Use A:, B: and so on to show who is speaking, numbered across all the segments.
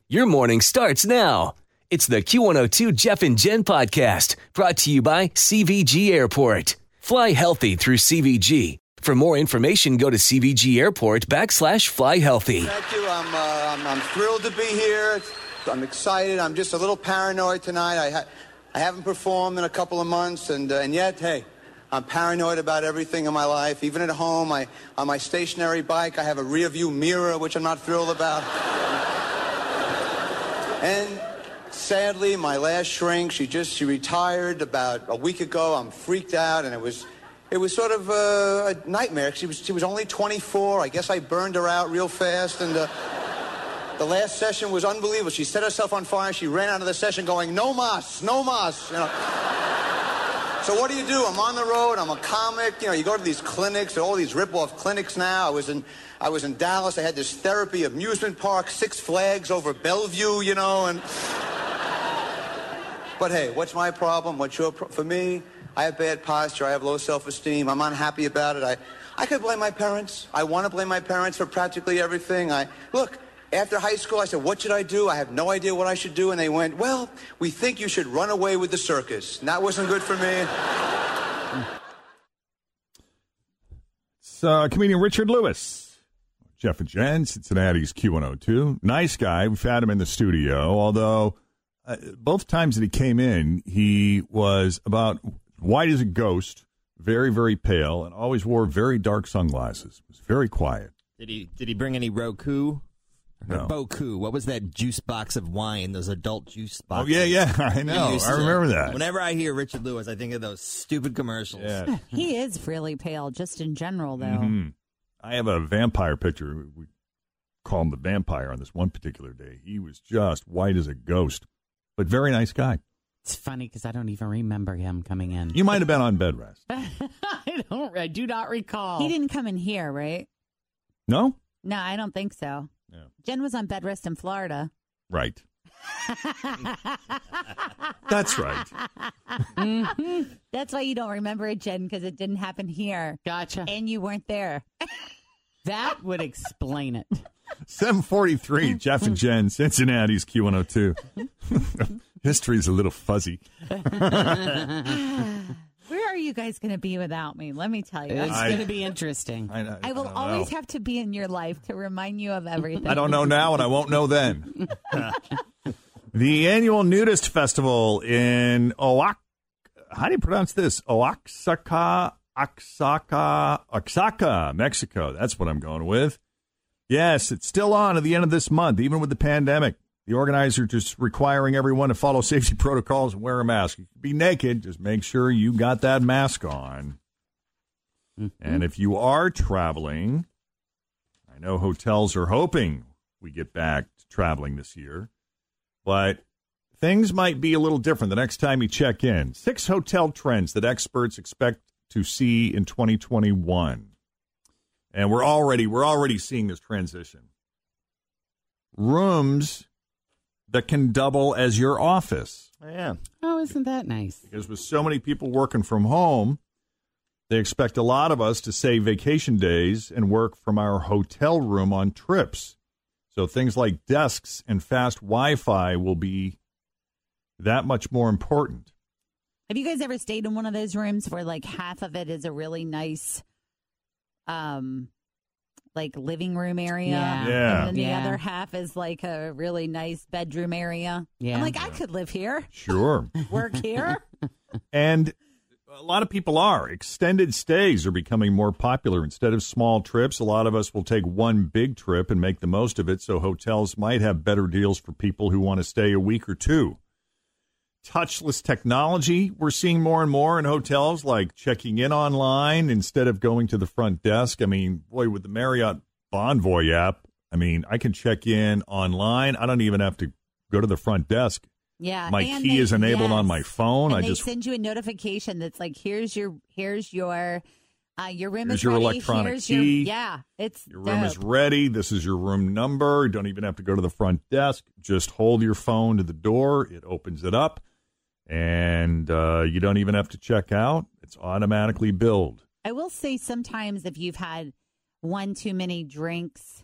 A: Your morning starts now. It's the Q102 Jeff and Jen podcast brought to you by CVG Airport. Fly healthy through CVG. For more information, go to CVG Airport /fly healthy.
B: Thank you. I'm thrilled to be here. I'm excited. I'm just a little paranoid tonight. I haven't performed in a couple of months, and yet, hey, I'm paranoid about everything in my life. Even at home, on my stationary bike, I have a rear view mirror, which I'm not thrilled about. And sadly, my last shrink, she retired about a week ago. I'm freaked out, and it was sort of a nightmare. She was only 24. I guess I burned her out real fast, and the last session was unbelievable. She set herself on fire. She ran out of the session going, "No mas, no mas." You know. So what do? I'm on the road. I'm a comic. You know, you go to these clinics, all these rip-off clinics now. I was in Dallas. I had this therapy amusement park, Six Flags over Bellevue, you know. And but hey, what's my problem? What's your for me? I have bad posture. I have low self-esteem. I'm unhappy about it. I could blame my parents. I want to blame my parents for practically everything. Look. After high school, I said, what should I do? I have no idea what I should do. And they went, well, we think you should run away with the circus. And that wasn't good for me.
C: It's comedian Richard Lewis. Jeff and Jen, Cincinnati's Q102. Nice guy. We've had him in the studio, although both times that he came in, he was about white as a ghost, very, very pale, and always wore very dark sunglasses. It was very quiet.
D: Did he bring any Roku?
C: No.
D: Boku. What was that juice box of wine? Those adult juice boxes.
C: Oh, yeah. I know. I remember that.
D: Whenever I hear Richard Lewis, I think of those stupid commercials.
C: Yeah.
E: He is really pale, just in general, though.
C: Mm-hmm. I have a vampire picture. We call him the vampire on this one particular day. He was just white as a ghost, but very nice guy.
F: It's funny because I don't even remember him coming in.
C: You might have been on bed rest.
F: I do not recall.
E: He didn't come in here, right?
C: No?
E: No, I don't think so.
C: Yeah.
E: Jen was on bed rest in Florida.
C: Right. That's right.
E: Mm-hmm. That's why you don't remember it, Jen, because it didn't happen here.
F: Gotcha.
E: And you weren't there.
F: That would explain it.
C: 7:43, Jeff and Jen, Cincinnati's Q102. History's a little fuzzy.
E: Where are you guys going to be without me? Let me tell you.
F: It's going to be interesting.
E: I will always have to be in your life to remind you of everything.
C: I don't know now, and I won't know then. The annual nudist festival in how do you pronounce this? Oaxaca, Mexico. That's what I'm going with. Yes, it's still on at the end of this month, even with the pandemic. The organizer just requiring everyone to follow safety protocols and wear a mask. You can be naked, just make sure you got that mask on. Mm-hmm. And if you are traveling, I know hotels are hoping we get back to traveling this year, but things might be a little different the next time you check in. 6 hotel trends that experts expect to see in 2021. And we're already seeing this transition. Rooms that can double as your office.
D: Yeah.
F: Oh, isn't that nice?
C: Because with so many people working from home, they expect a lot of us to save vacation days and work from our hotel room on trips. So things like desks and fast Wi-Fi will be that much more important.
E: Have you guys ever stayed in one of those rooms where like half of it is a really nice like living room area?
C: Yeah.
E: And then the other half is like a really nice bedroom area.
F: Yeah.
E: I'm like, I could live here.
C: Sure.
E: Work here.
C: And a lot of people are. Extended stays are becoming more popular. Instead of small trips, a lot of us will take one big trip and make the most of it. So hotels might have better deals for people who want to stay a week or two. Touchless technology, we're seeing more and more in hotels, like checking in online instead of going to the front desk. I mean, boy, with the Marriott Bonvoy app, I mean, I can check in online. I don't even have to go to the front desk.
E: Yeah.
C: My key is enabled on my phone.
E: And they send you a notification that's like, here's your room
C: Here's
E: is
C: your
E: ready.
C: electronic
E: here's
C: key.
E: It's
C: Your room is
E: dope.
C: ready. This is your room number. You don't even have to go to the front desk. Just hold your phone to the door. It opens it up. And you don't even have to check out. It's automatically billed.
E: I will say sometimes if you've had one too many drinks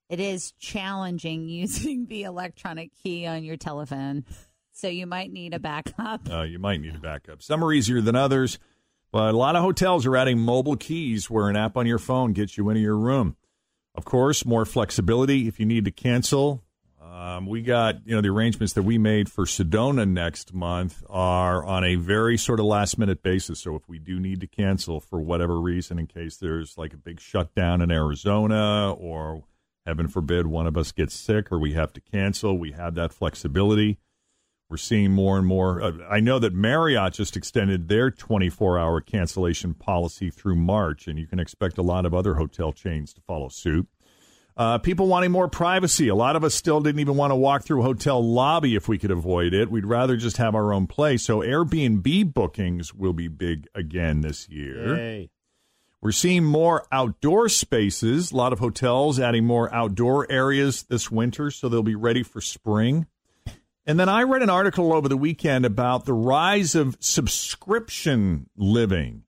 E: It is challenging using the electronic key on your telephone, so you might need a backup.
C: You might need a backup. Some are easier than others, but a lot of hotels are adding mobile keys where an app on your phone gets you into your room. Of course, more flexibility if you need to cancel. We got, the arrangements that we made for Sedona next month are on a very sort of last-minute basis. So if we do need to cancel for whatever reason, in case there's like a big shutdown in Arizona or, heaven forbid, one of us gets sick or we have to cancel, we have that flexibility. We're seeing more and more. I know that Marriott just extended their 24-hour cancellation policy through March, and you can expect a lot of other hotel chains to follow suit. People wanting more privacy. A lot of us still didn't even want to walk through a hotel lobby if we could avoid it. We'd rather just have our own place. So Airbnb bookings will be big again this year.
D: Yay.
C: We're seeing more outdoor spaces. A lot of hotels adding more outdoor areas this winter, so they'll be ready for spring. And then I read an article over the weekend about the rise of subscription living.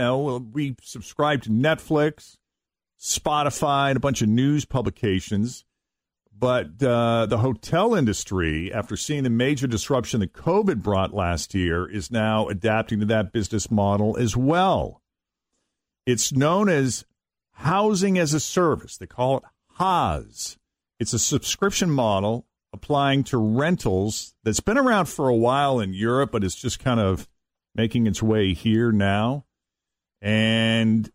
C: We subscribe to Netflix, Spotify, and a bunch of news publications. But the hotel industry, after seeing the major disruption that COVID brought last year, is now adapting to that business model as well. It's known as housing as a service. They call it HaaS. It's a subscription model applying to rentals that's been around for a while in Europe, but it's just kind of making its way here now. And,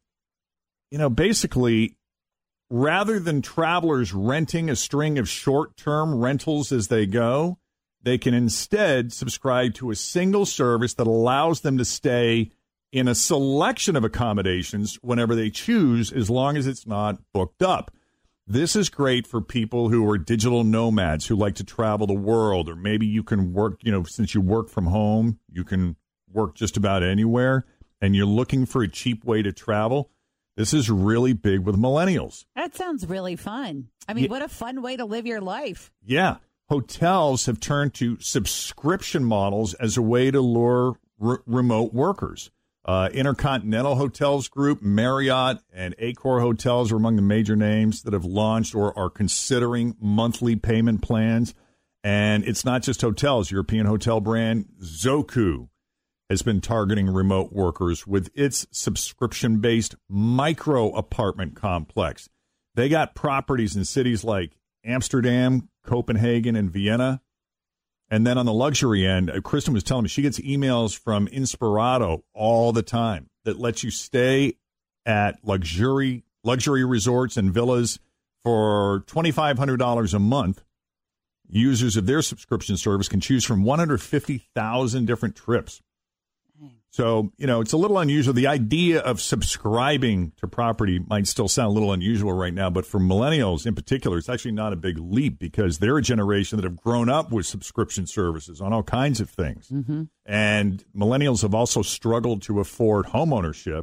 C: basically, rather than travelers renting a string of short-term rentals as they go, they can instead subscribe to a single service that allows them to stay in a selection of accommodations whenever they choose, as long as it's not booked up. This is great for people who are digital nomads who like to travel the world, or maybe you can work, since you work from home, you can work just about anywhere, and you're looking for a cheap way to travel. This is really big with millennials.
E: That sounds really fun. I mean, what a fun way to live your life.
C: Yeah. Hotels have turned to subscription models as a way to lure remote workers. Intercontinental Hotels Group, Marriott, and Accor Hotels are among the major names that have launched or are considering monthly payment plans. And it's not just hotels. European hotel brand Zoku has been targeting remote workers with its subscription-based micro apartment complex. They got properties in cities like Amsterdam, Copenhagen, and Vienna. And then on the luxury end, Kristen was telling me she gets emails from Inspirato all the time that lets you stay at luxury resorts and villas for $2,500 a month. Users of their subscription service can choose from 150,000 different trips. So, it's a little unusual. The idea of subscribing to property might still sound a little unusual right now, but for millennials in particular, it's actually not a big leap because they're a generation that have grown up with subscription services on all kinds of things. Mm-hmm. And millennials have also struggled to afford homeownership,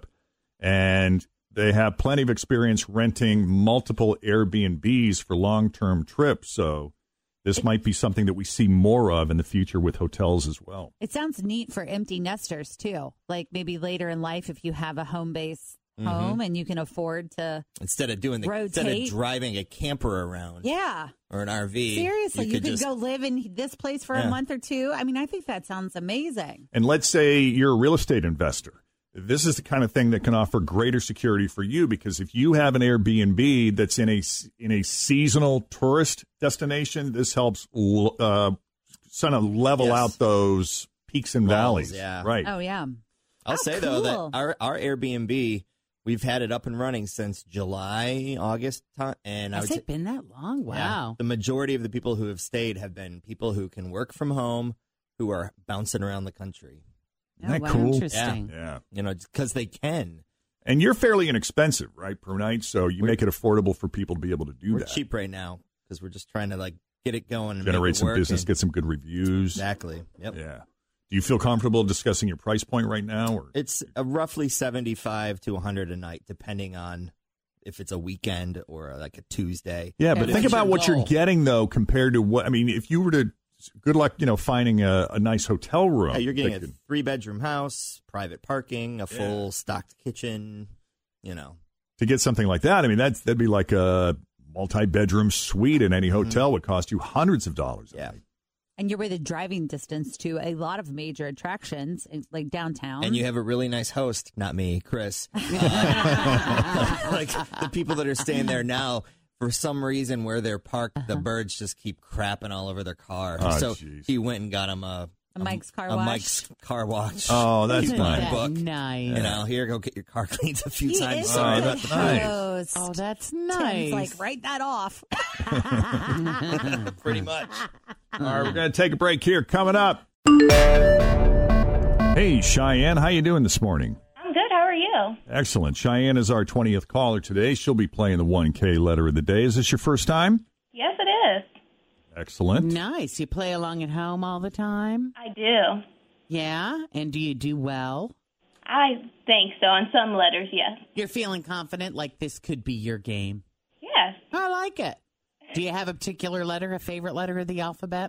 C: and they have plenty of experience renting multiple Airbnbs for long-term trips. So this might be something that we see more of in the future with hotels as well.
E: It sounds neat for empty nesters, too. Like maybe later in life, if you have a home-based home and you can afford to
D: instead of driving a camper around.
E: Yeah.
D: Or an RV.
E: Seriously, you could go live in this place for a month or two. I mean, I think that sounds amazing.
C: And let's say you're a real estate investor. This is the kind of thing that can offer greater security for you, because if you have an Airbnb that's in a seasonal tourist destination, this helps sort of level out those peaks and valleys.
D: Yeah.
C: Right.
E: Oh, yeah.
D: I'll say, though, that our Airbnb, we've had it up and running since July, August time. And
F: Has it been that long? Wow.
D: Yeah, the majority of the people who have stayed have been people who can work from home, who are bouncing around the country.
C: Isn't that cool?
F: Interesting.
C: Yeah.
D: Because they can.
C: And you're fairly inexpensive, right, per night? So you make it affordable for people to be able to do that.
D: We're cheap right now because we're just trying to get it going and
C: generate
D: make it
C: some
D: work
C: business, get some good reviews.
D: Exactly. Yep.
C: Yeah. Do you feel comfortable discussing your price point right now? Or?
D: It's roughly $75 to $100 a night, depending on if it's a weekend or like a Tuesday.
C: Yeah, but think about what you're getting, though, compared to what, if you were to, good luck, finding a nice hotel room.
D: Yeah, you're getting a 3-bedroom house, private parking, a full stocked kitchen,
C: To get something like that, that'd be like a multi-bedroom suite in any hotel would cost you hundreds of dollars.
D: Yeah.
E: And you're within driving distance to a lot of major attractions, like downtown.
D: And you have a really nice host, not me, Chris. Like the people that are staying there now, for some reason where they're parked, the birds just keep crapping all over their car.
C: Oh,
D: so
C: geez.
D: he went and got him a
E: Mike's Car Wash.
D: Mike's Car Wash.
C: Oh, that's
D: Keep my
C: nice.
D: book.
F: Nice.
D: Here, go get your car cleaned a few
E: He
D: times.
E: is
D: Sorry
E: the
D: about the
C: nice.
E: host.
F: Oh, that's
E: Tim's
F: nice.
E: like, write that off.
D: pretty much.
C: All right, we're going to take a break here. Coming up. Hey, Cheyenne, how you doing this morning?
G: I'm good. How are you?
C: Excellent. Cheyenne is our 20th caller today. She'll be playing the 1K letter of the day. Is this your first time?
G: Yes, it is.
C: Excellent.
F: Nice. You play along at home all the time?
G: I do.
F: Yeah. And do you do well?
G: I think so. On some letters, yes.
F: You're feeling confident like this could be your game?
G: Yes.
F: I like it. Do you have a particular letter, a favorite letter of the alphabet?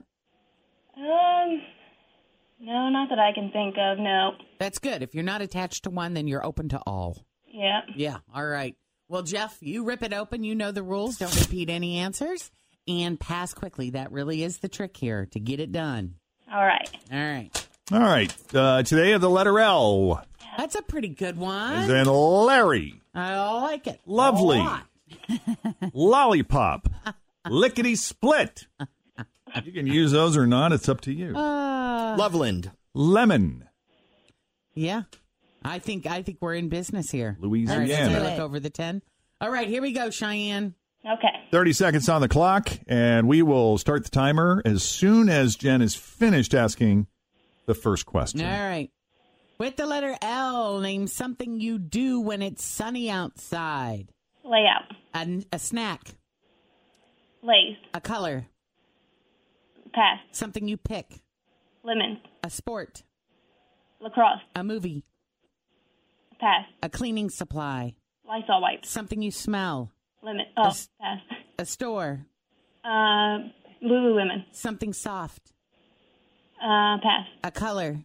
G: No, not that I can think of. No.
F: That's good. If you're not attached to one, then you're open to all.
G: Yeah.
F: Yeah. All right. Well, Jeff, you rip it open. You know the rules. Don't repeat any answers. And pass quickly. That really is the trick here to get it done.
G: All right.
F: All right.
C: All right. Today of the letter L,
F: That's a pretty good
C: as
F: one.
C: in Larry,
F: I like it.
C: Lovely.
F: A lot.
C: Lollipop, Lickety Split. You can use those or not. It's up to you.
D: Loveland.
C: Lemon,
F: Yeah. I think we're in business here.
C: Louisiana.
F: All right, let's
E: do
F: look
E: it.
F: over the 10. All right, here we go, Cheyenne.
G: Okay.
C: 30 seconds on the clock, and we will start the timer as soon as Jen is finished asking the first question.
F: All right. With the letter L, name something you do when it's sunny outside.
G: Layout.
F: A snack.
G: Lace.
F: A color.
G: Pass.
F: Something you pick.
G: Lemon.
F: A sport.
G: Lacrosse.
F: A movie.
G: Pass.
F: A cleaning supply.
G: Lysol wipes.
F: Something you smell.
G: Lemon. Oh,
F: Yes.
G: pass.
F: A store.
G: Lululemon.
F: Something soft.
G: Pass.
F: A color.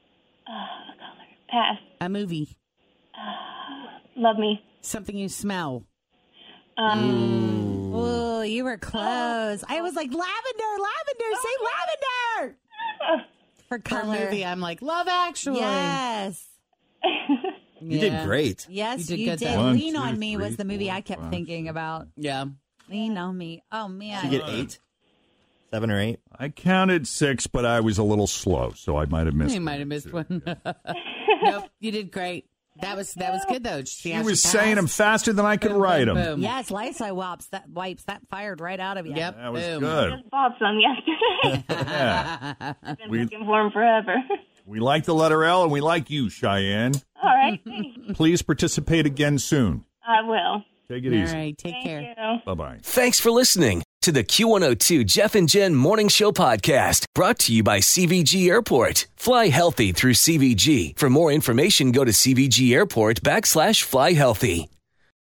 G: Pass.
F: A movie.
G: Love me.
F: Something you smell.
E: Oh, you were close. I was like, lavender. Say lavender. For
F: For
E: color.
F: movie, I'm like, Love Actually.
E: Yes.
D: You did great.
E: Yes,
F: You
E: you
F: did
E: did.
F: good, though.
C: 1,
E: Lean
C: 2,
E: on Me
C: 3,
E: was the movie
C: 4,
E: I kept
C: 5,
E: thinking about.
F: Yeah.
E: Lean on Me. Oh, man.
D: Did you get 8? 7 or 8?
C: I counted 6, but I was a little slow, so I might have missed
F: You might have missed one. Nope, you did great. That was good though. See how
C: She was
F: passed?
C: saying them faster than I could
F: Boom,
C: write
F: boom,
C: them.
F: boom.
E: Yes, Lysol wipes that fired right out of you.
F: Yep.
C: That was
F: boom.
C: good.
G: Just bought some yesterday.
C: Yeah.
G: Been
C: We-
G: looking for them forever.
C: We like the letter L, and we like you, Cheyenne.
G: All right.
C: Please participate again soon.
G: I will.
C: Take it
F: All
C: easy.
F: right, take
G: Thank
F: care.
G: you.
C: Bye-bye.
A: Thanks for listening to the Q102 Jeff and Jen Morning Show podcast, brought to you by CVG Airport. Fly healthy through CVG. For more information, go to CVG Airport /fly healthy.